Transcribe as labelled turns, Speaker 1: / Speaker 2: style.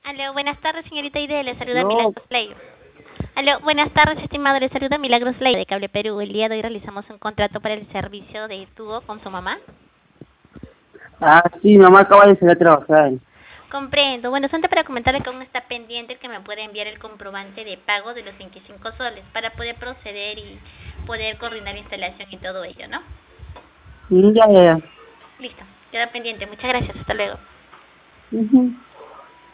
Speaker 1: Aló, buenas tardes, señorita Ide, le saluda
Speaker 2: No,
Speaker 1: Milagros Ley. Aló, buenas tardes, estimado, le saluda Milagros Ley de Cable Perú. El día de hoy realizamos un contrato para el servicio de tubo con su mamá.
Speaker 2: sí, mi mamá acaba de salir a trabajar.
Speaker 1: Comprendo. Bueno, solamente para comentarle que aún está pendiente que me pueda enviar el comprobante de pago de los 25 soles para poder proceder y poder coordinar instalación y todo ello, ¿no?
Speaker 2: Ya, ya, ya.
Speaker 1: Listo, queda pendiente. Muchas gracias, hasta luego.
Speaker 2: Ujú.